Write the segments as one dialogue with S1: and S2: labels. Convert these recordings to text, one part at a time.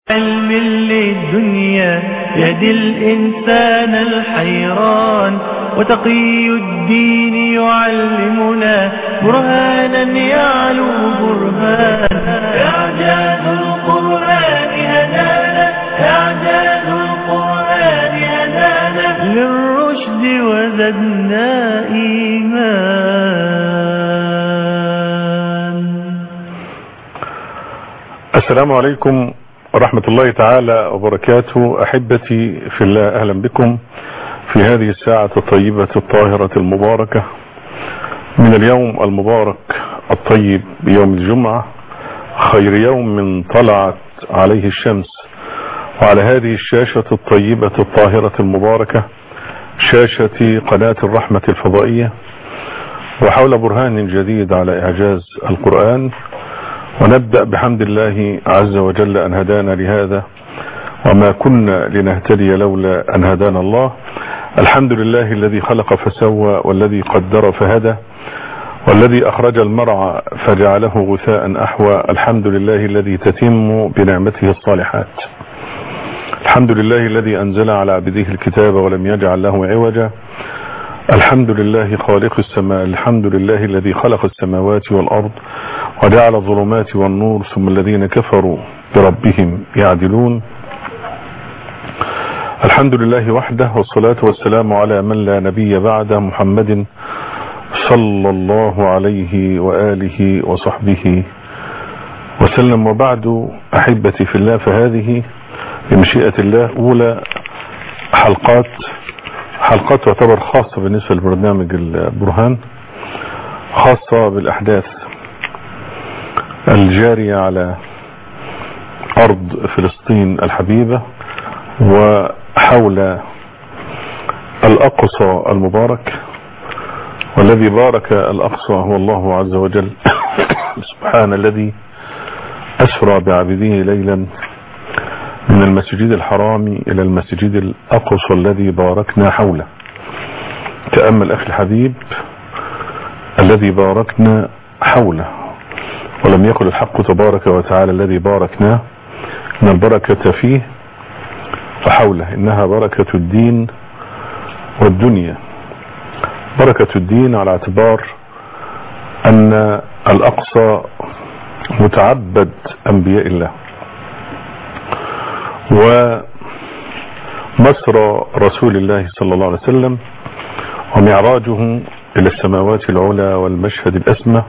S1: علم للدنيا يهدي الإنسان الحيران، وتقي الدين يعلمنا برهانا يعلو برهان. إعجاز القرآن هدانا، إعجاز القرآن هدانا للرشد وزدنا إيمان.
S2: السلام عليكم ورحمة الله تعالى وبركاته. أحبتي في الله، أهلا بكم في هذه الساعة الطيبة الطاهرة المباركة من اليوم المبارك الطيب بيوم الجمعة، خير يوم من طلعت عليه الشمس، وعلى هذه الشاشة الطيبة الطاهرة المباركة، شاشة قناة الرحمة الفضائية، وحول برهان جديد على إعجاز القرآن. ونبدأ بحمد الله عز وجل أن هدانا لهذا، وما كنا لنهتدي لولا أن هدانا الله. الحمد لله الذي خلق فسوى، والذي قدر فهدى، والذي أخرج المرعى فجعله غثاء أحوى. الحمد لله الذي تتم بنعمته الصالحات. الحمد لله الذي أنزل على عبده الكتاب ولم يجعل له عوجا. الحمد لله خالق السماء. الحمد لله الذي خلق السماوات والأرض وجعل الظلمات والنور، ثم الذين كفروا بربهم يعدلون. الحمد لله وحده، والصلاة والسلام على من لا نبي بعده، محمد صلى الله عليه وآله وصحبه وسلم. وبعد، أحبتي في الله، فهذه بمشيئة الله أولى حلقات تعتبر خاصة بالنسبة لبرنامج البرهان، خاصة بالأحداث الجارية على أرض فلسطين الحبيبة وحول الأقصى المبارك. والذي بارك الأقصى هو الله عز وجل سبحان الذي أسرى بعبده ليلا من المسجد الحرام إلى المسجد الأقصى الذي باركنا حوله. تأمل أخي الحبيب الذي باركنا حوله، ولم يقل الحق تبارك وتعالى الذي باركناه إن البركة فيه فحوله، إنها بركة الدين والدنيا. بركة الدين على اعتبار أن الأقصى متعبد أنبياء الله، ومسرى رسول الله صلى الله عليه وسلم ومعراجه إلى السماوات العلى والمشهد الأسمى.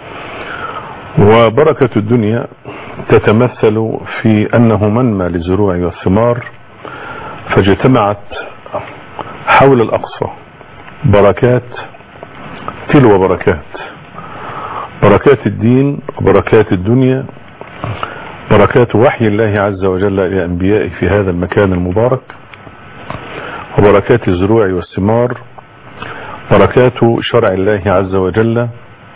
S2: وبركة الدنيا تتمثل في أنه منمى للزروع والثمار، فاجتمعت حول الأقصى بركات تلو بركات، بركات الدين وبركات الدنيا، بركات وحي الله عز وجل إلى أنبيائه في هذا المكان المبارك، وبركات الزروع والثمار، بركات شرع الله عز وجل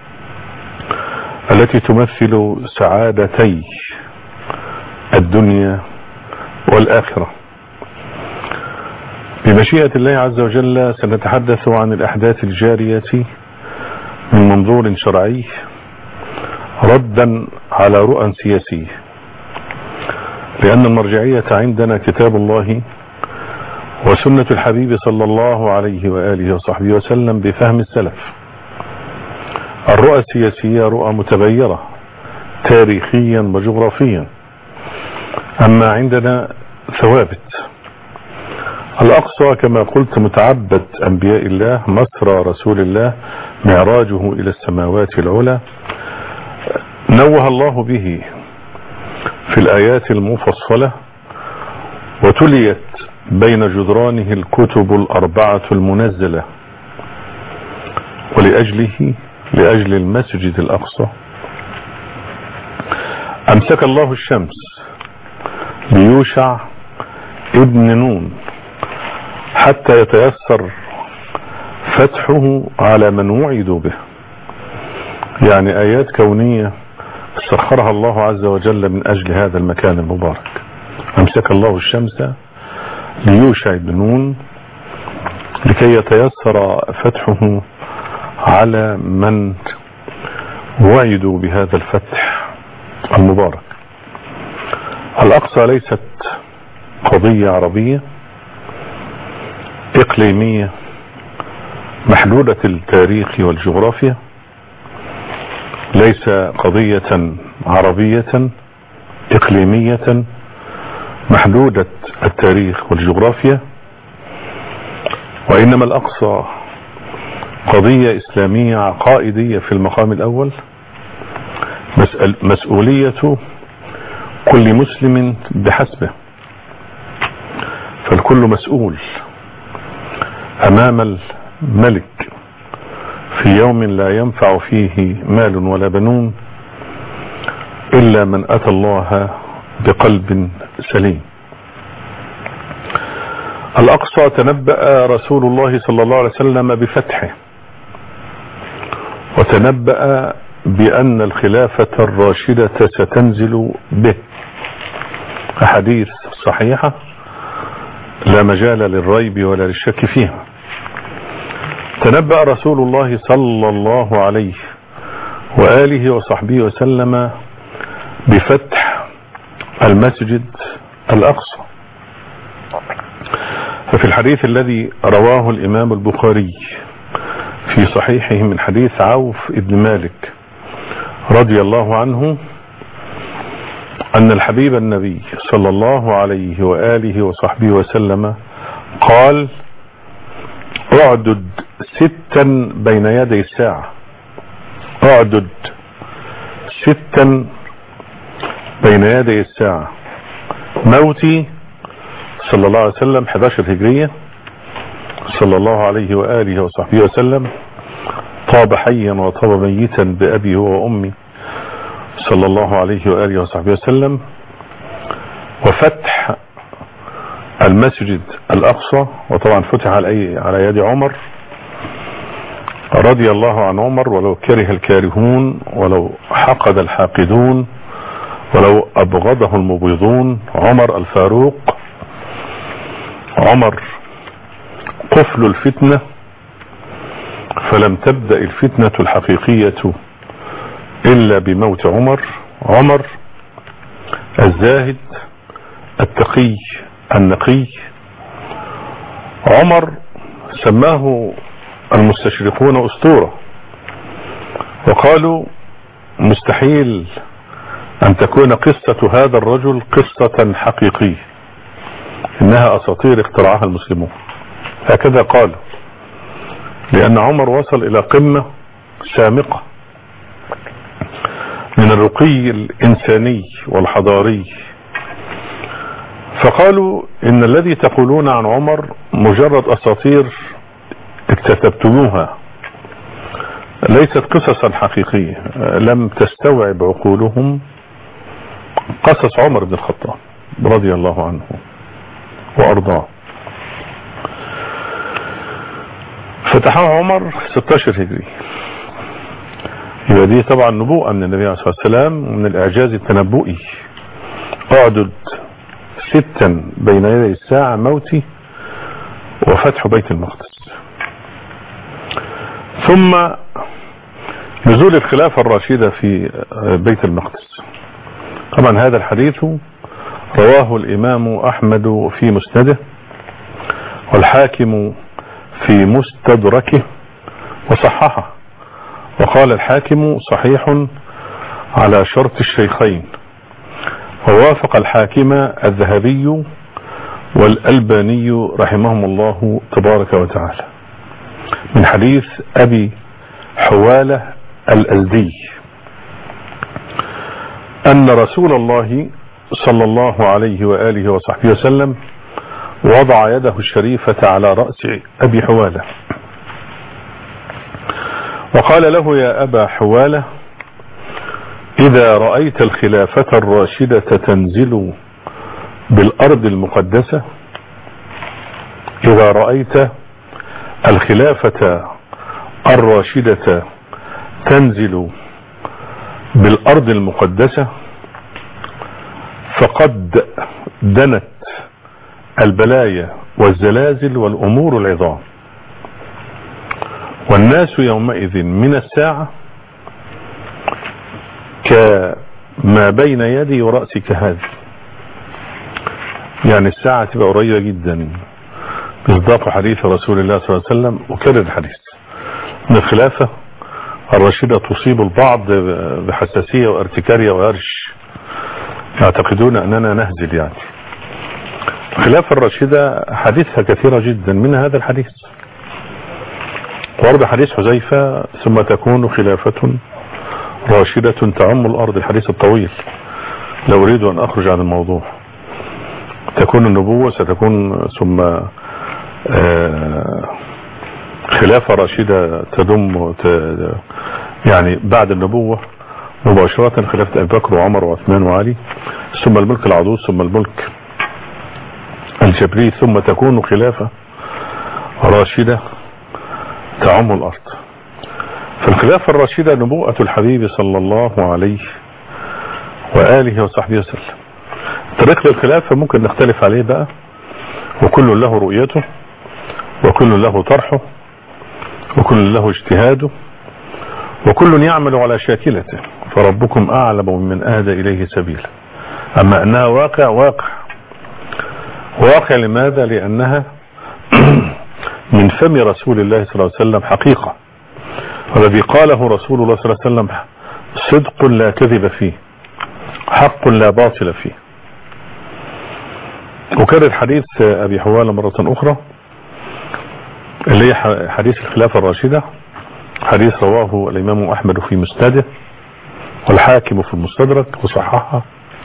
S2: التي تمثل سعادتي الدنيا والآخرة. بمشيئة الله عز وجل سنتحدث عن الأحداث الجارية من منظور شرعي، ردا على رؤى سياسية، لأن المرجعية عندنا كتاب الله وسنة الحبيب صلى الله عليه وآله وصحبه وسلم بفهم السلف. الرؤى السياسية رؤى متبيرة تاريخيا وجغرافيا، أما عندنا ثوابت. الأقصى كما قلت متعبد أنبياء الله، مسرى رسول الله، معراجه إلى السماوات العلى، نوه الله به في الآيات المفصلة، وتليت بين جدرانه الكتب الأربعة المنزلة. لأجل المسجد الأقصى أمسك الله الشمس ليوشع ابن نون حتى يتيسر فتحه على من وعدوا به. يعني آيات كونية سخرها الله عز وجل من أجل هذا المكان المبارك. أمسك الله الشمس ليوشع بن نون لكي يتيسر فتحه على من وعدوا بهذا الفتح المبارك. الأقصى ليست قضية عربية إقليمية محدودة التاريخ والجغرافيا، ليس قضية عربية إقليمية محدودة التاريخ والجغرافيا، وإنما الأقصى قضية إسلامية عقائدية في المقام الأول، مسؤولية كل مسلم بحسبه، فالكل مسؤول أمام الملك في يوم لا ينفع فيه مال ولا بنون إلا من أتى الله بقلب سليم. الأقصى تنبأ رسول الله صلى الله عليه وسلم بفتحه، وتنبأ بأن الخلافة الراشدة ستنزل به، أحاديث صحيحة لا مجال للريب ولا للشك فيها. تنبأ رسول الله صلى الله عليه وآله وصحبه وسلم بفتح المسجد الأقصى، ففي الحديث الذي رواه الإمام البخاري في صحيحه من حديث عوف بن مالك رضي الله عنه أن الحبيب النبي صلى الله عليه وآله وصحبه وسلم قال: اعدد 6 بين يدي الساعة، اعدد 6 بين يدي الساعة، موتي صلى الله عليه وسلم 11 هجرية صلى الله عليه وآله وصحبه وسلم، طاب حيا وطاب ميتا بأبي هو وأمي صلى الله عليه وآله وصحبه وسلم، وفتح المسجد الأقصى، وطبعا فتح على يد عمر رضي الله عن عمر، ولو كره الكارهون ولو حقد الحاقدون ولو أبغضه المبغضون. عمر الفاروق، عمر قفل الفتنة، فلم تبدأ الفتنة الحقيقية إلا بموت عمر. عمر الزاهد التقي النقي. عمر سماه المستشرقون أسطورة، وقالوا مستحيل أن تكون قصة هذا الرجل قصة حقيقية، إنها أساطير اخترعها المسلمون، هكذا قالوا، لأن عمر وصل إلى قمة سامقة من الرقي الإنساني والحضاري، فقالوا إن الذي تقولون عن عمر مجرد أساطير اكتسبتموها، ليست قصصا حقيقية، لم تستوعب عقولهم قصص عمر بن الخطاب رضي الله عنه وأرضاه. فتحه عمر 16 هجري، يبقى دي طبعا نبوءة من النبي عليه الصلاة والسلام ومن الإعجاز التنبؤي. اعدد 6 بين يدي الساعة، موتي وفتح بيت المقدس. ثم نزول الخلافة الراشدة في بيت المقدس. طبعا هذا الحديث رواه الإمام أحمد في مسنده، والحاكم في مستدركه وصححه، وقال الحاكم صحيح على شرط الشيخين، ووافق الحاكم الذهبي والألباني رحمهم الله تبارك وتعالى، من حديث أبي حوالة الأزدي أن رسول الله صلى الله عليه وآله وصحبه وسلم وضع يده الشريفة على رأس أبي حوالة وقال له: يا أبا حوالة، إذا رأيت الخلافة الراشدة تنزل بالأرض المقدسة، إذا رأيت الخلافة الراشدة تنزل بالأرض المقدسة فقد دنت البلايا والزلازل والأمور العظام، والناس يومئذ من الساعة كما بين يدي ورأسك هذه. يعني الساعة تبقى قريبة جدا بإصداق حديث رسول الله صلى الله عليه وسلم. وكرر الحديث ان الخلافة الرشيدة تصيب البعض بحساسية وارتكارية وهرش، يعتقدون اننا نهزل. يعني الخلافة الرشيدة حديثها كثيرة جدا، من هذا الحديث ورد حديث حذيفة ثم تكون خلافة راشدة تعم الأرض، الحديث الطويل. لا أريد أن أخرج عن الموضوع. تكون النبوة ستكون ثم خلافة راشدة تدم يعني بعد النبوة مباشرة خلافة أبي بكر وعمر وعثمان وعلي، ثم الملك العضوض، ثم الملك الجبري، ثم تكون خلافة راشدة تعم الأرض. فالخلافة الراشدة نبوءة الحبيب صلى الله عليه وآله وصحبه وسلم. طريق للخلافة ممكن نختلف عليه بقى، وكل له رؤيته وكل له طرحه وكل له اجتهاده وكل يعمل على شاكلته، فربكم أعلم من أهدى إليه سبيلا. أما أنها واقع لماذا؟ لأنها من فم رسول الله صلى الله عليه وسلم حقيقة، والذي قاله رسول الله صلى الله عليه وسلم صدق لا كذب فيه، حق لا باطل فيه. وكرر حديث أبي حوالة مرة أخرى اللي هي حديث الخلافة الراشدة، حديث رواه الإمام أحمد في مسنده والحاكم في المستدرك وصححه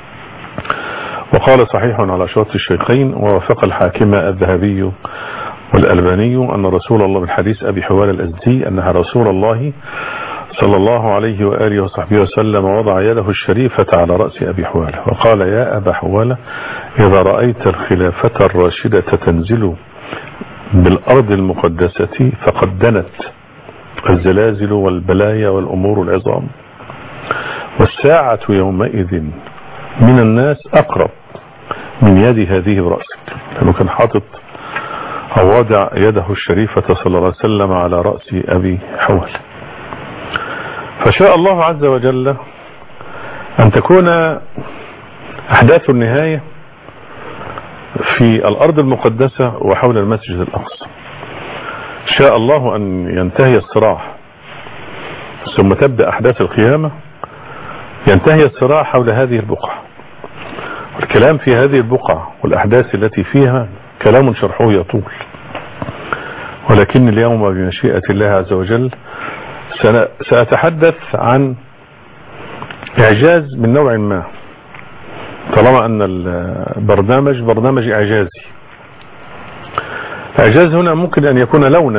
S2: وقال صحيح على شرط الشيخين، ووافق الحاكم الذهبي والألباني أن رسول الله من حديث أبي حوالة الأزدي أنها رسول الله صلى الله عليه وآله وصحبه وسلم وضع يده الشريفة على رأس أبي حوالة وقال: يا أبا حوالة، إذا رأيت الخلافة الراشدة تنزل بالأرض المقدسة فقد دنت الزلازل والبلايا والأمور العظام، والساعة يومئذ من الناس أقرب من يد هذه برأسك. لأنه كان حاطط أو وضع يده الشريفة صلى الله عليه وسلم على رأس أبي حوالة. فشاء الله عز وجل أن تكون أحداث النهاية في الأرض المقدسة وحول المسجد الأقصى. شاء الله أن ينتهي الصراع ثم تبدأ أحداث القيامة، ينتهي الصراع حول هذه البقعة. والكلام في هذه البقعة والأحداث التي فيها كلام شرحه يطول، ولكن اليوم بمشيئة الله عز وجل سأتحدث عن إعجاز من نوع ما، طالما أن البرنامج برنامج إعجازي. إعجاز هنا ممكن أن يكون لونا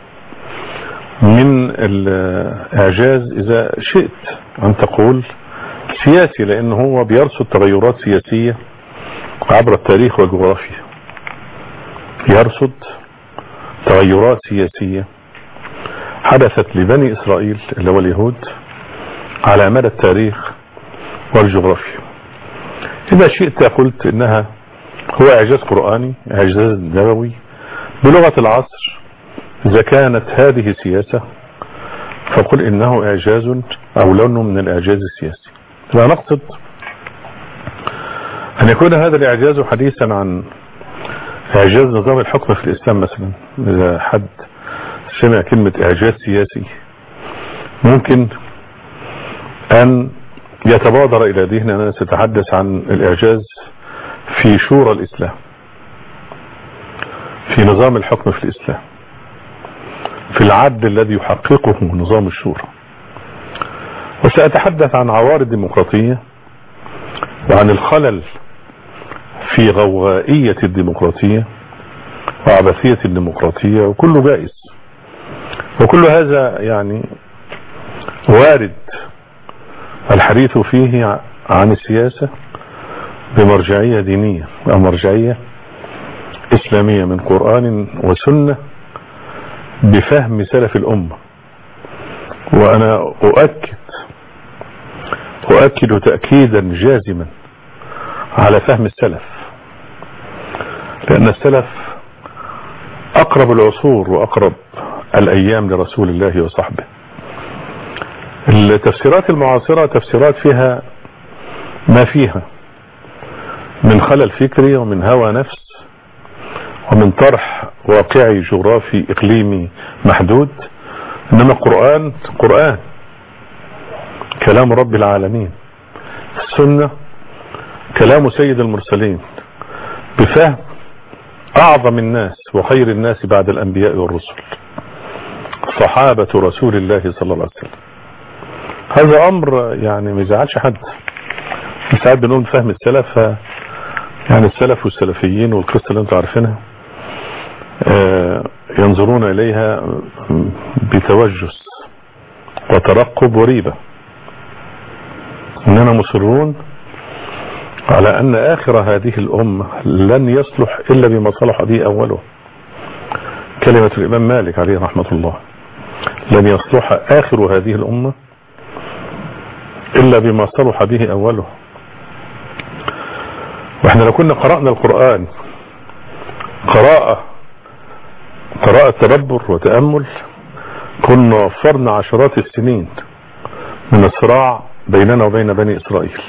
S2: من الإعجاز إذا شئت أن تقول سياسي، لأنه هو بيرصد تغيرات سياسية عبر التاريخ والجغرافيا، يرصد تغيرات سياسية حدثت لبني إسرائيل اللي هو اليهود على مدى التاريخ والجغرافيا. إذا شئت قلت إنها هو إعجاز قرآني، إعجاز نبوي بلغة العصر. إذا كانت هذه سياسة فقل إنه إعجاز أو لون من الإعجاز السياسي. لا نقصد أن يكون هذا الإعجاز حديثا عن إعجاز نظام الحكم في الإسلام مثلا. إذا حد سمع كلمة إعجاز سياسي ممكن أن يتبادر إلى ذهننا أننا سنتحدث عن الإعجاز في شورى الإسلام، في نظام الحكم في الإسلام، في العدل الذي يحققه نظام الشورى. وسأتحدث عن عوار الديمقراطية وعن الخلل في غوغائية الديمقراطية وعبثية الديمقراطية، وكله جائز، وكل هذا يعني وارد الحديث فيه عن السياسة بمرجعية دينية أو مرجعية إسلامية من قرآن وسنة بفهم سلف الأمة. وأنا أؤكد تأكيدا جازما على فهم السلف، لأن السلف أقرب العصور وأقرب الأيام لرسول الله وصحبه. التفسيرات المعاصرة تفسيرات فيها ما فيها من خلل فكري ومن هوى نفس ومن طرح واقعي جغرافي إقليمي محدود. إنما القرآن قرآن كلام رب العالمين، السنة كلام سيد المرسلين بفهم أعظم الناس وخير الناس بعد الأنبياء والرسل، صحابة رسول الله صلى الله عليه وسلم. هذا أمر يعني ما يزعلش حد. ساعات بنقول فهم السلف، يعني السلف والسلفيين والقصة اللي انتم عارفينها ينظرون إليها بتوجس وترقب وريبة، إننا مصرون على أن آخر هذه الأمة لن يصلح إلا بما صلح به أوله. كلمة الإمام مالك عليه رحمة الله: لن يصلح آخر هذه الأمة إلا بما صلح به أوله. وإحنا لو كنا قرأنا القرآن قراءة تدبر وتأمل كنا وفرنا عشرات السنين من الصراع بيننا وبين بني إسرائيل.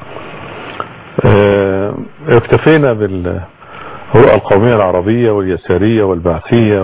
S2: اكتفينا بالرؤى القومية العربية واليسارية والبعثية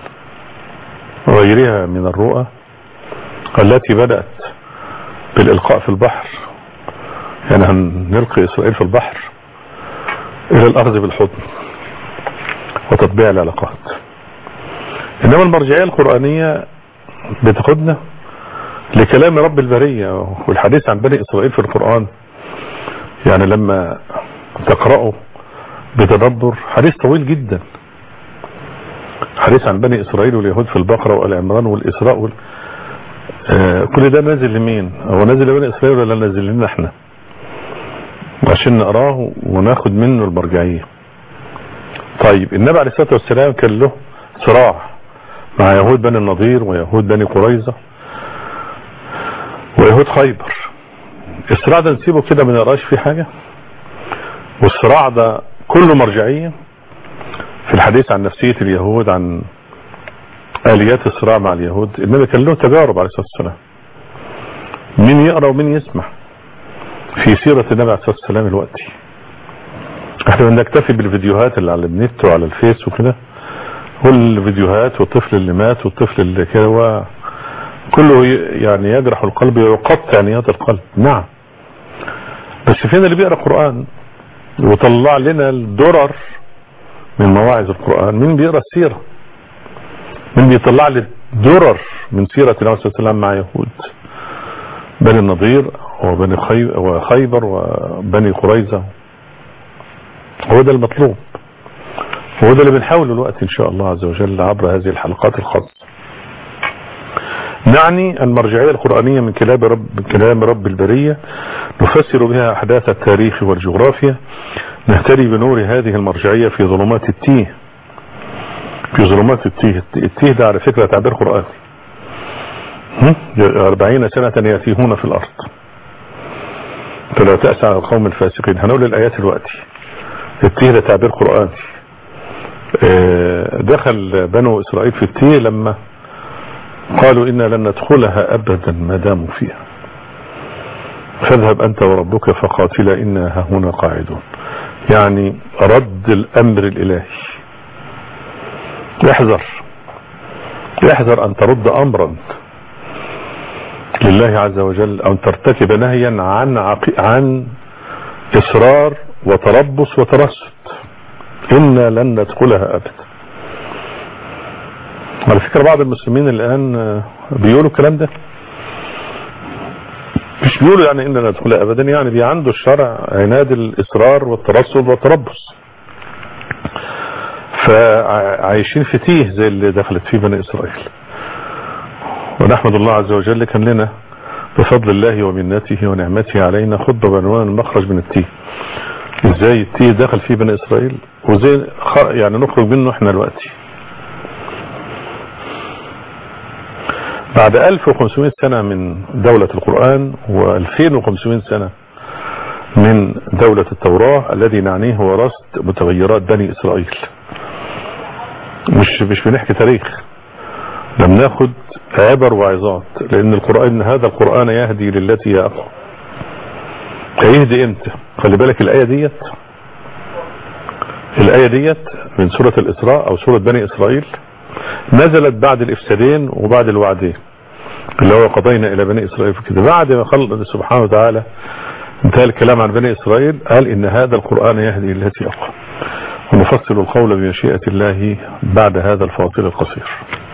S2: وغيرها من الرؤى التي بدأت بالإلقاء في البحر، يعني هنلقي إسرائيل في البحر، إلى الأخذ بالحضن وتطبيع العلاقات. إنما المرجعية القرآنية بتاخدنا لكلام رب البرية والحديث عن بني إسرائيل في القرآن. يعني لما تقرأه بتدبر حديث طويل جدا، حديث عن بني إسرائيل واليهود في البقرة وآل عمران والإسراء كل ده نازل لمين؟ هو نازل لبني إسرائيل ولا نازل لنا احنا؟ عشان نقراه وناخد منه المرجعية. طيب النبي عليه الصلاة والسلام كان له صراع مع يهود بني النضير ويهود بني قريظة ويهود خيبر. الصراع ده نسيبه كده ما نقراش فيه حاجة، والصراع ده كله مرجعية في الحديث عن نفسية اليهود، عن آليات الصراع مع اليهود. النبي كان له تجارب عليه الصلاة والسلام، مين يقرأ ومين يسمع في سيرة النبي عليه الصلاة والسلام الوقتي. احنا بنكتفي بالفيديوهات اللي على النت وعلى الفيس وكده، والفيديوهات والطفل اللي مات والطفل اللي كده كله يعني يجرح القلب ويقطع نيات القلب. نعم، بس فين اللي بيقرأ قرآن وطلع لنا الدرر من مواعظ القرآن؟ مين بيقرأ السيرة؟ مين بيطلع لي الدرر من سيرة النبي صلى الله عليه وسلم مع يهود بني النضير وبني خيبر وبني قريظة؟ هو ده المطلوب، وهو ده اللي بنحاوله الوقت إن شاء الله عز وجل عبر هذه الحلقات الخاصة. نعني المرجعية القرآنية من كلام رب البرية، نفسر بها أحداث التاريخ والجغرافيا، نهتدي بنور هذه المرجعية في ظلمات التيه. في ظلمات التيه ده على فكرة تعبير قرآني. 40 سنة يتيهون في الأرض فلا تأسى على القوم الفاسقين. هنقول الآيات الوقتي. التيه ده تعبير قرآني. دخل بنو إسرائيل في التيه لما قالوا إنا لن ندخلها أبدا ما داموا فيها، فاذهب أنت وربك فقاتلا إنا هنا قاعدون. يعني رد الأمر الإلهي. يحذر أن ترد أمرا لله عز وجل أو أن ترتكب نهيا عن إصرار وتربص وترصد. إنا لن ندخلها أبدا. على فكرة بعض المسلمين الآن بيقولوا الكلام ده، مش بيقولوا يعني إننا ندخلها أبدا، يعني عنده الشرع عناد الإصرار والترصد والتربص، فعايشين في تيه زي اللي دخلت فيه بني إسرائيل. ونحمد الله عز وجل كان لنا بفضل الله ومنته ونعمته علينا خطبة بعنوان المخرج من التيه. ازاي التيه دخل فيه بني إسرائيل وزي يعني نخرج منه احنا دلوقتي. بعد 1500 سنة من دولة القرآن و2500 سنة من دولة التوراة، الذي نعنيه هو رصد متغيرات بني إسرائيل. مش بنحكي تاريخ، لم ناخد عبر وعظات، لأن هذا القرآن يهدي للتي هي أقوم. هيهدي امتى؟ خلي بالك الآية ديت الآية ديت من سورة الإسراء أو سورة بني إسرائيل نزلت بعد الإفسادين وبعد الوعدين اللي هو قضينا إلى بني إسرائيل في كده. بعد ما خلق سبحانه وتعالى انتهى الكلام عن بني إسرائيل قال إن هذا القرآن يهدي التي أقوى، ونفصل القول بمشيئة الله بعد هذا الفاصل القصير.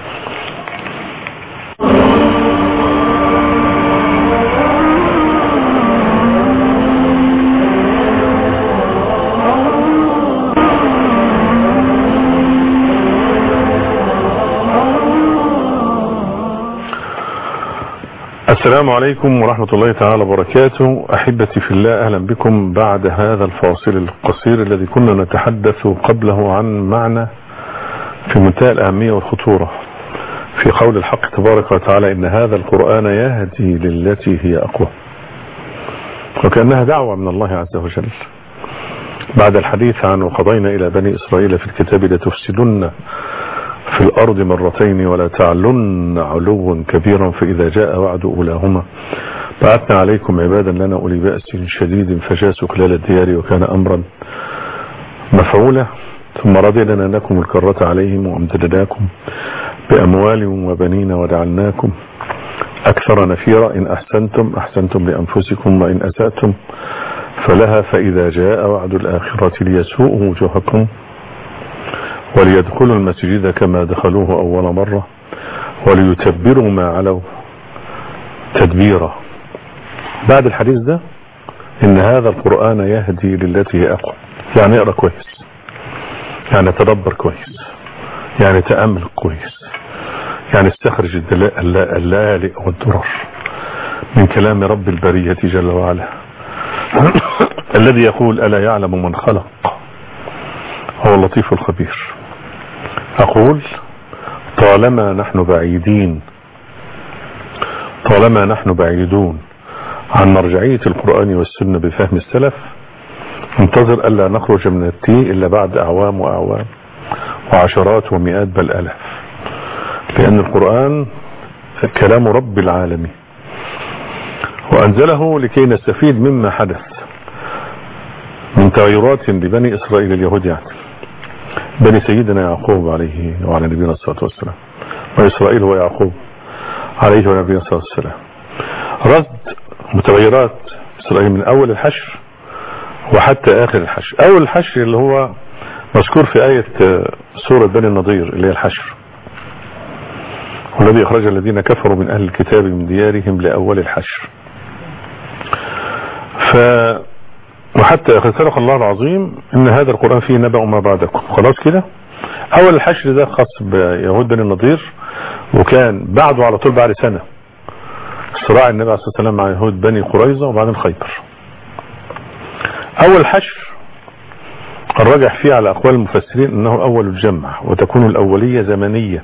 S2: السلام عليكم ورحمة الله تعالى وبركاته. أحبتي في الله، أهلا بكم بعد هذا الفاصل القصير الذي كنا نتحدث قبله عن معنى في منتهى الأهمية والخطورة في قول الحق تبارك وتعالى إن هذا القرآن يهدي للتي هي أقوى، وكأنها دعوة من الله عز وجل بعد الحديث عن وقضينا إلى بني إسرائيل في الكتاب لتفسدن في الأرض مرتين ولا تعلن علوا كبيرا فإذا جاء وعد أولاهما بعثنا عليكم عبادا لنا أولي بأس شديد فجاسوا خلال الديار وكان أمرا مفعولا ثم رددنا لكم الكرة عليهم وأمددناكم بأموال وبنين وجعلناكم أكثر نفيرا إن أحسنتم لأنفسكم وإن أسأتم فلها فإذا جاء وعد الآخرة ليسوءوا وجوهكم وليدخلوا المسجد كما دخلوه أول مرة وليتبروا ما علوا تدبيرا. بعد الحديث ده إن هذا القرآن يهدي للتي هي أقوى، يعني اقرأ كويس، يعني تدبر كويس، يعني تأمل كويس، يعني استخرج اللآلئ والدرر من كلام رب البرية جل وعلا الذي يقول ألا يعلم من خلق هو اللطيف الخبير. أقول طالما نحن بعيدون عن مرجعية القرآن والسنة بفهم السلف، انتظر ألا نخرج من التيه إلا بعد أعوام وأعوام وعشرات ومئات بل ألاف، لأن القرآن كلام رب العالمين وأنزله لكي نستفيد مما حدث من تغيرات لبني إسرائيل اليهود، يعني بني سيدنا يعقوب عليه وعلى نبينا الصلاة والسلام، وإسرائيل هو يعقوب عليه وعلى نبينا الصلاة والسلام. رد متغيرات إسرائيل من أول الحشر وحتى آخر الحشر. أول الحشر اللي هو مذكور في آية سورة بني النضير اللي هي الحشر، والذي أخرج الذين كفروا من أهل الكتاب من ديارهم لأول الحشر. وحتى صدق الله العظيم إن هذا القرآن فيه نبأ ما بعدكم. خلاص كده. أول الحشر ده خاص بيهود بني النضير، وكان بعده على طول بعد سنة صراع النبي عليه الصلاة والسلام مع يهود بني قريظة وبعدين خيبر. أول حشر الراجح فيه على أقوال المفسرين أنه أول الجمع، وتكون الأولية زمنية،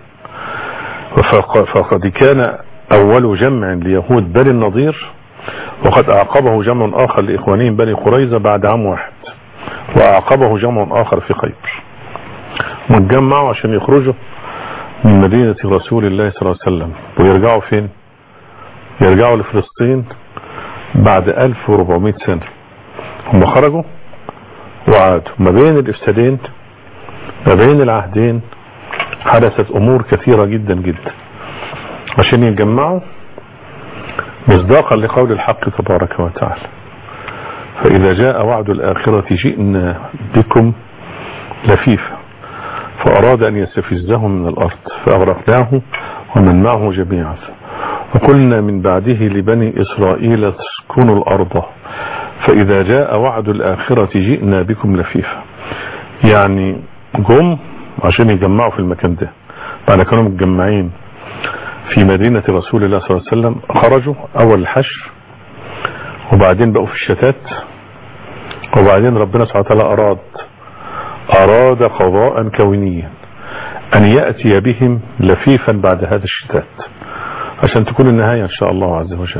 S2: فقد كان أول جمع ليهود بني النضير وقد أعقبه جمع آخر لإخوانهم بني قريظة بعد عام واحد، وأعقبه جمع آخر في خيبر، واتجمعوا عشان يخرجوا من مدينة رسول الله صلى الله عليه وسلم ويرجعوا فين؟ يرجعوا لفلسطين بعد 1400 سنة. هم خرجوا وعادوا، ما بين الإفسادين ما بين العهدين حدثت أمور كثيرة جدا جدا عشان يتجمعوا مصداقا لقول الحق تبارك وتعالى فإذا جاء وعد الآخرة جئنا بكم لفيفا فأراد أن يستفزهم من الأرض فأغرقناه ومن معه جميعا وقلنا من بعده لبني إسرائيل تسكنوا الأرض فإذا جاء وعد الآخرة جئنا بكم لفيفا. يعني جم عشان يجمعوا في المكان ده بعد كانوا متجمعين في مدينة رسول الله صلى الله عليه وسلم، خرجوا أول الحشر وبعدين بقوا في الشتات، وبعدين ربنا سبحانه وتعالى أراد قضاء كونيا أن يأتي بهم لفيفا بعد هذا الشتات عشان تكون النهاية إن شاء الله عز وجل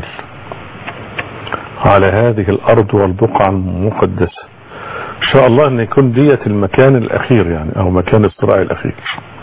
S2: على هذه الأرض والبقعة المقدسة إن شاء الله أن يكون ديت المكان الأخير، يعني أو مكان الصراع الأخير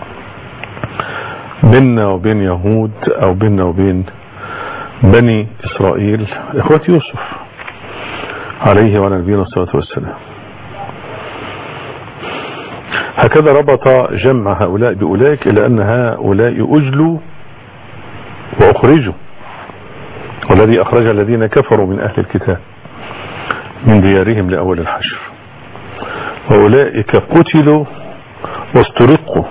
S2: بيننا وبين يهود أو بيننا وبين بني إسرائيل إخوة يوسف عليه وعلى نبينا الصلاة والسلام. هكذا ربط جمع هؤلاء بأولئك إلى أن هؤلاء أجلوا وأخرجوا، والذي أخرج الذين كفروا من أهل الكتاب من ديارهم لأول الحشر، وأولئك قتلوا واسترقوا.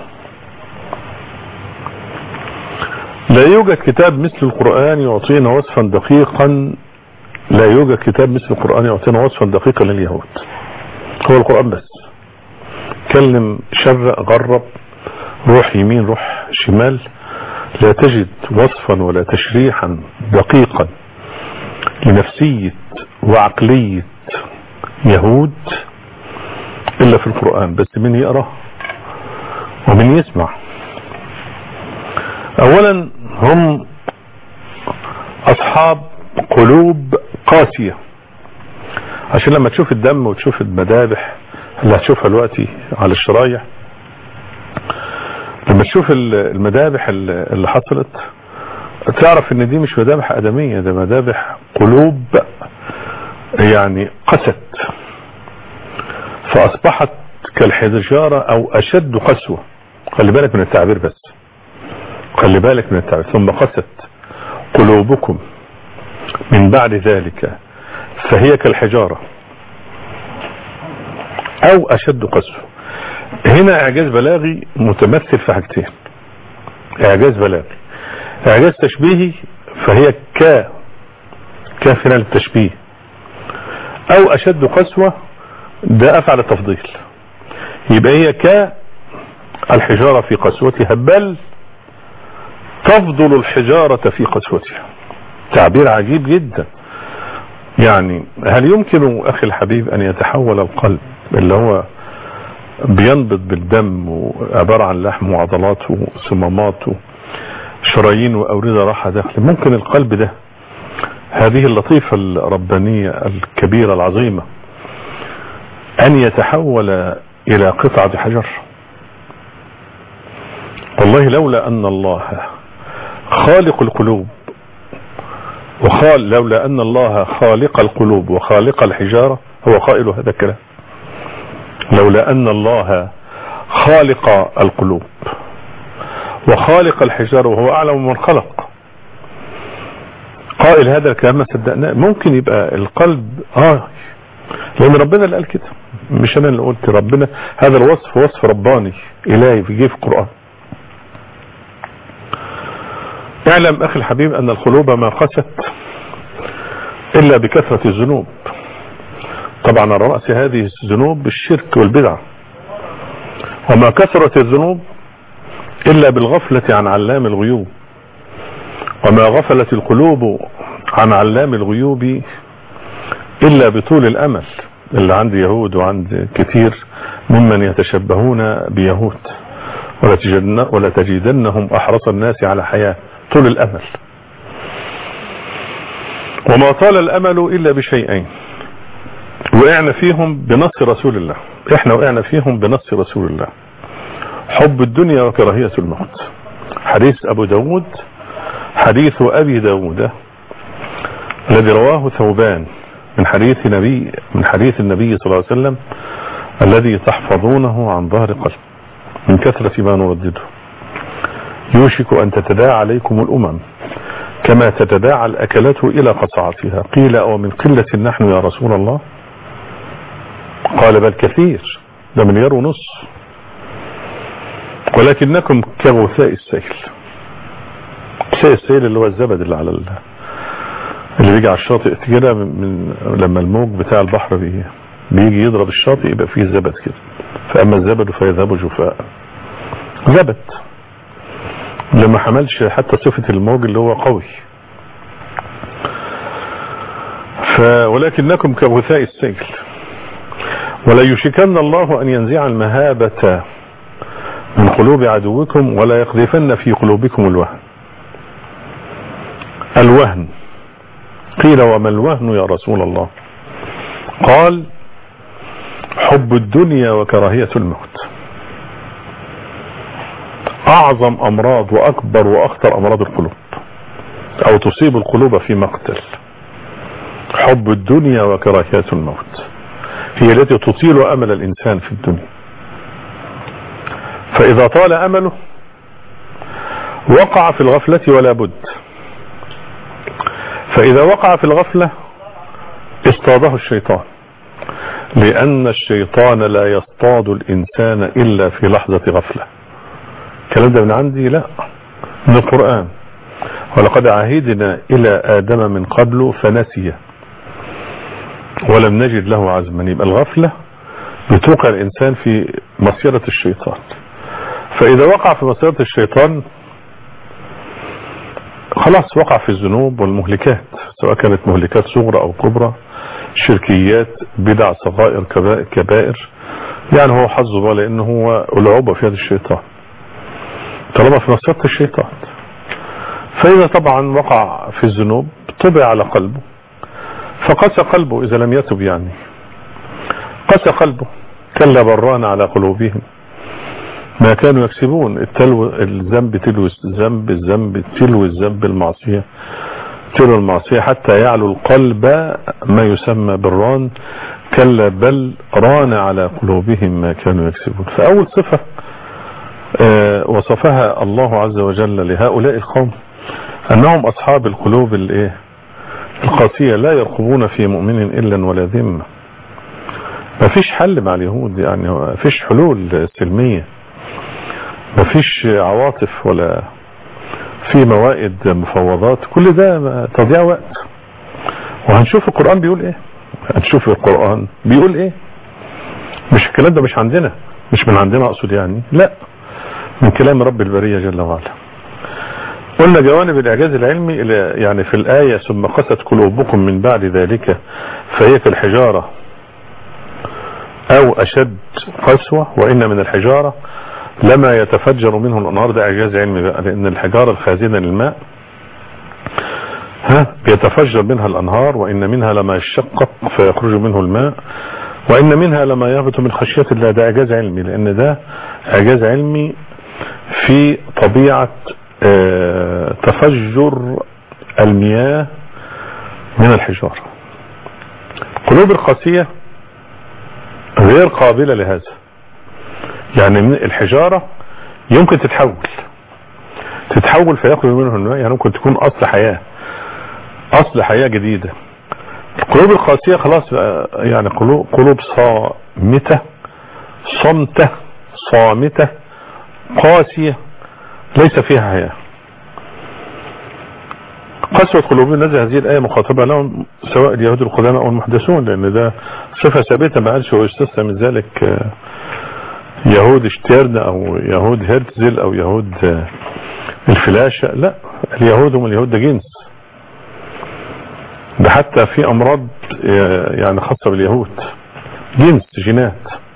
S2: لا يوجد كتاب مثل القرآن يعطينا وصفا دقيقا، لا يوجد كتاب مثل القرآن يعطينا وصفا دقيقا لليهود. هو القرآن بس، كلم شرق غرب، روح يمين روح شمال، لا تجد وصفا ولا تشريحا دقيقا لنفسية وعقلية يهود إلا في القرآن. بس من يقرأ ومن يسمع. أولا هم أصحاب قلوب قاسية، عشان لما تشوف الدم وتشوف المذابح اللي هتشوفها دلوقتي على الشرايح، لما تشوف المذابح اللي حصلت تعرف ان دي مش مذابح آدمية، ده مذابح قلوب يعني قست، فأصبحت كالحجارة أو أشد قسوة. خلي بالك من التعبير، بس خلي بالك من التعبير. ثم قست قلوبكم من بعد ذلك فهي كالحجارة أو أشد قسوة. هنا إعجاز بلاغي متمثل في حاجتين: إعجاز بلاغي، إعجاز تشبيهي فهي كافنا للتشبيه، أو أشد قسوة ده أفعل التفضيل، يبقى هي كالحجارة في قسوتها بل تفضل الحجارة في قسوتها. تعبير عجيب جدا. يعني هل يمكن أخي الحبيب أن يتحول القلب اللي هو بينبض بالدم وعبارة عن لحم وعضلات وصمامات وشرايين وأوردة راحة داخل، ممكن القلب ده هذه اللطيفة الربانية الكبيرة العظيمة أن يتحول إلى قطعة حجر؟ والله لولا أن الله خالق القلوب لولا أن الله خالق القلوب وخالق الحجارة، هو قائل هذا الكلام، لولا أن الله خالق القلوب وخالق الحجارة وهو أعلم من خلق، قائل هذا الكلام ما صدقناه. ممكن يبقى القلب لأن ربنا اللي قال كده، مش أنا اللي قلت، ربنا هذا الوصف وصف رباني إلهي في القرآن. اعلم أخي الحبيب أن القلوب ما قست إلا بكثرة الذنوب. طبعا على رأس هذه الذنوب الشرك والبدعة، وما كثرت الذنوب إلا بالغفلة عن علام الغيوب، وما غفلت القلوب عن علام الغيوب إلا بطول الأمل اللي عند يهود وعند كثير ممن يتشبهون بيهود، ولا تجدنهم أحرص الناس على حياة، طول الأمل. وما طال الأمل إلا بشيئين وقعنا فيهم بنص رسول الله، احنا وقعنا فيهم بنص رسول الله: حب الدنيا وكراهية الموت. حديث أبو داود، حديث أبي داود الذي رواه ثوبان من حديث النبي صلى الله عليه وسلم الذي تحفظونه عن ظهر قلب من كثرة ما نردده: يوشك أن تتداعى عليكم الأمم كما تتداعى الأكلة إلى قصعتها. قيل: أو من قلة نحن يا رسول الله؟ قال: بل كثير، ده 1.5 مليار، ولكنكم كغثاء السيل. غثاء السيل اللي هو الزبد اللي على اللي بيجي على الشاطئ كده، من لما الموج بتاع البحر بيجي يضرب الشاطئ يبقى فيه زبد كده، فأما الزبد فيذهب جفاء. زبد لما حملش حتى صفة الموج اللي هو قوي. ولكنكم كغثاء السيل ولا يشكن الله أن ينزع المهابة من قلوب عدوكم ولا يقذفن في قلوبكم الوهن. قيل: وما الوهن يا رسول الله؟ قال: حب الدنيا وكراهية الموت. أعظم أمراض وأكبر وأخطر أمراض القلوب، أو تصيب القلوب في مقتل، حب الدنيا وكراهية الموت، هي التي تطيل أمل الإنسان في الدنيا. فإذا طال أمله وقع في الغفلة ولا بد. فإذا وقع في الغفلة اصطاده الشيطان، لأن الشيطان لا يصطاد الإنسان إلا في لحظة غفلة. الكلام ده من عندي؟ لا، من القرآن. ولقد عهدنا إلى آدم من قبل فنسي ولم نجد له عزما. يبقى الغفلة بتوقع الإنسان في مسيرة الشيطان. فإذا وقع في مسيرة الشيطان خلاص وقع في الذنوب والمهلكات، سواء كانت مهلكات صغرى أو كبرى، شركيات، بدع، صغائر، كبائر. يعني هو حظه بقى، لأنه هو العوبة في هذا الشيطان طالما في مسيرة الشيطان. فإذا طبعا وقع في الذنوب طبع على قلبه، فقسى قلبه إذا لم يتب، يعني قسى قلبه. كلا بران على قلوبهم ما كانوا يكسبون. الذنب تلو الذنب، الذنب تلو الذنب، المعصية تلو المعصية، حتى يعلو القلب ما يسمى بالران. كلا بل ران على قلوبهم ما كانوا يكسبون. فأول صفة وصفها الله عز وجل لهؤلاء القوم أنهم أصحاب القلوب القاسية، لا يرقبون في مؤمن إلا ولا ذمة. ما فيش حل مع اليهود، يعني ما فيش حلول سلمية، ما فيش عواطف ولا في موائد مفوضات، كل ده تضيع وقت. وهنشوف القرآن بيقول ايه، هنشوف القرآن بيقول ايه. مش الكلام ده مش عندنا، مش من عندنا اقصد، يعني لا، من كلام رب البرية جل وعلا. قلنا جوانب الإعجاز العلمي يعني في الآية ثم قست قلوبكم من بعد ذلك فهي كالحجارة أو أشد قسوة وإن من الحجارة لما يتفجر منه الأنهار. ده إعجاز علمي بقى، لأن الحجارة الخازنة للماء يتفجر منها الأنهار، وإن منها لما يشقق فيخرج منه الماء، وإن منها لما يهبط من خشية الله. ده إعجاز علمي، لأن ده إعجاز علمي في طبيعة تفجر المياه من الحجارة. القلوب القاسية غير قابلة لهذا، يعني الحجارة يمكن تتحول فيخرج منه الماء، يعني ممكن تكون أصل حياة جديدة. القلوب القاسية خلاص يعني قلوب صامتة، صامتة قاسية ليس فيها حياة. قسوة قلوبهم نزل هذه الآية مخاطبة لهم سواء اليهود القدامى أو المحدثون، لأن ده صفة ثابتة ما قالش هو يستثنى من ذلك يهود شتيرن أو يهود هرتزل أو يهود الفلاشة. لا، اليهود هم اليهود، ده جنس، ده حتى في أمراض يعني خاصة باليهود، جنس، جينات.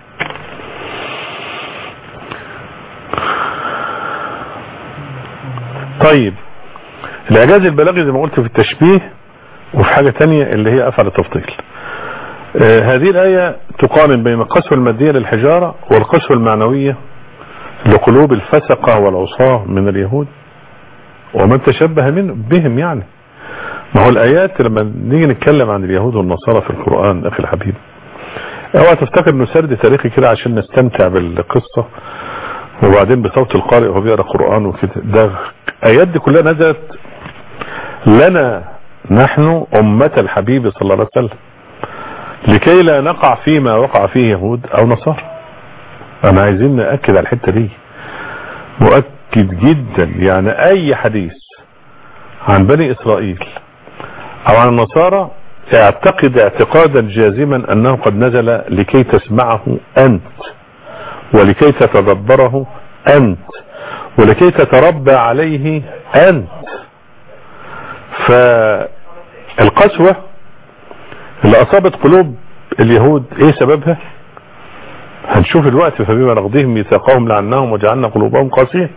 S2: طيب الإعجاز البلاغي زي ما قلت في التشبيه، وفي حاجة تانية اللي هي أفعل التفضيل. هذه الآية تقارن بين القسوة المادية للحجارة والقسوة المعنوية لقلوب الفسقة والعصاة من اليهود ومن تشبه بهم. يعني ما هو الآيات لما نيجي نتكلم عن اليهود والنصارى في القرآن أخي الحبيب، اوعى تفتكر انه سرد تاريخي كده عشان نستمتع بالقصة وبعدين بصوت القارئ وهو بيقرأ قرآن وكده. ده آيات دي كلها نزلت لنا نحن أمة الحبيب صلى الله عليه وسلم لكي لا نقع فيما وقع فيه يهود أو نصارى. أنا عايزين نأكد على الحتة دي، مؤكد جدا. يعني أي حديث عن بني إسرائيل أو عن النصارى اعتقد اعتقادا جازما أنه قد نزل لكي تسمعه أنت، ولكي تتدبره أنت، ولكي تتربى عليه أنت. فالقسوة اللي أصابت قلوب اليهود إيه سببها؟ هنشوف الوقت. فبما نقضيهم ميثاقهم لعناهم وجعلنا قلوبهم قاسية.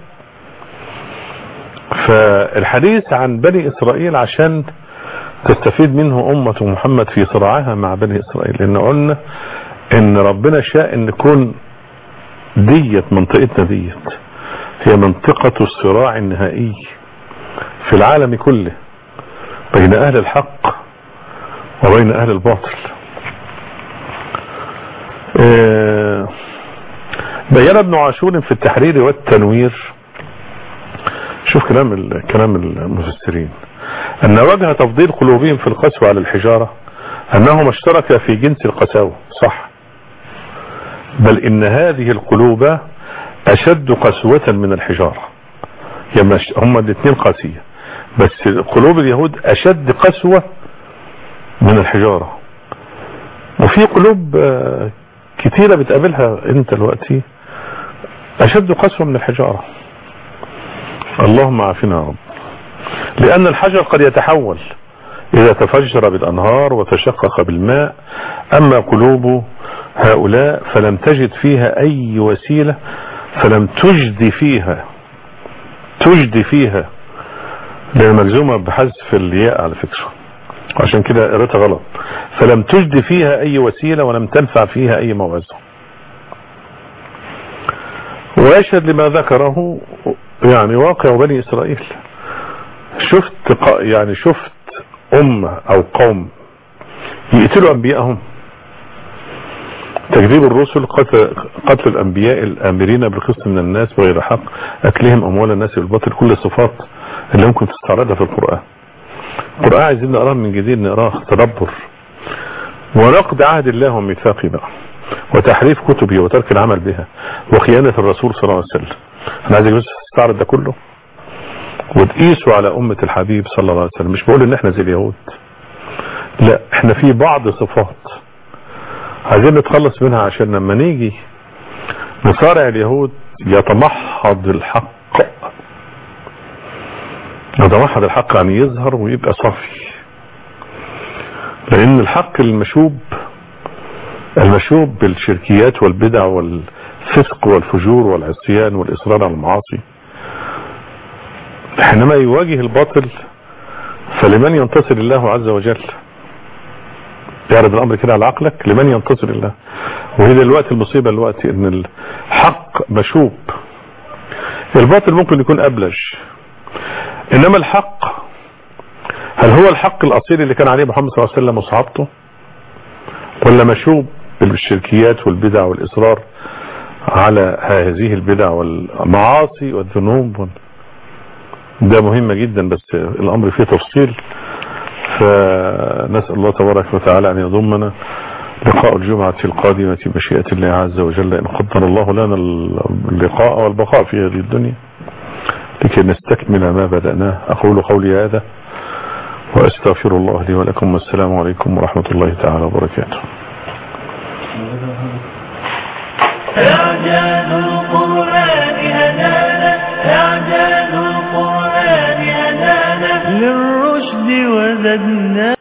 S2: فالحديث عن بني إسرائيل عشان تستفيد منه أمة محمد في صراعها مع بني إسرائيل، لأن قلنا إن ربنا شاء أن يكون منطقتنا هي منطقة الصراع النهائي في العالم كله بين أهل الحق وبين أهل الباطل. بين ابن عاشور في التحرير والتنوير، شوف كلام المفسرين، أن وجه تفضيل قلوبهم في القسوة على الحجارة أنهما اشتركا في جنس القساوة، صح، بل إن هذه القلوب أشد قسوة من الحجارة، يعني هما الاثنين قاسية، بس قلوب اليهود أشد قسوة من الحجارة. وفي قلوب كثيرة بتقابلها انت دلوقتي أشد قسوة من الحجارة. اللهم عافنا يا رب. لأن الحجر قد يتحول إذا تفجر بالأنهار وتشقق بالماء، أما قلوب هؤلاء فلم تجد فيها أي وسيلة، فلم تجد فيها لأن ملزومة بحذف الياء على فكرة، عشان كده قريتها غلط، فلم تجد فيها أي وسيلة ولم تنفع فيها أي موعظة. ويشهد لما ذكره يعني واقع بني إسرائيل. شفت أمة أو قوم يقتلوا أنبيائهم، تكذيب الرسل، قتل الأنبياء الآمرين بالقسط من الناس بغير حق، أكلهم أموال الناس بالباطل، كل الصفات اللي ممكن تستعرضها في القرآن. القرآن عايزين نقراه من جديد، نقراه تدبر، ونقد عهد الله وميثاقه بقى، وتحريف كتبه وترك العمل بها، وخيانة الرسول صلى الله عليه وسلم. أنا عايزك بس تستعرض ده كله وتقيسوا على أمة الحبيب صلى الله عليه وسلم. مش بقول إن احنا زي اليهود، لا، احنا في بعض صفات عايزين نتخلص منها عشان لما نيجي نصارع اليهود يتمحض الحق. يتمحض الحق يعني يظهر ويبقى صافي، لأن الحق المشوب بالشركيات والبدع والفسق والفجور والعصيان والإصرار على المعاصي، حينما يواجه الباطل فلمن ينتصر الله عز وجل؟ يعرض الأمر كده على عقلك، لمن ينتصر الله؟ وهي دلوقتي المصيبة دلوقتي ان الحق مشوب، الباطل ممكن يكون أبلج، إنما الحق هل هو الحق الأصيل اللي كان عليه محمد صلى الله عليه وسلم وصحابته، ولا مشوب بالشركيات والبدع والإصرار على هذه البدع والمعاصي والذنوب؟ ده مهم جدا، بس الأمر فيه تفصيل. فنسأل الله تبارك وتعالى أن يضمنا لقاء الجمعة القادمة بمشيئة الله عز وجل، إن قدر الله لنا اللقاء والبقاء في هذه الدنيا لكي نستكمل ما بدأناه. أقول قولي هذا وأستغفر الله لي ولكم، والسلام عليكم ورحمة الله تعالى وبركاته.
S1: إعجاز القرآن هدانا، إعجاز القرآن هدانا للرشد وزدنا.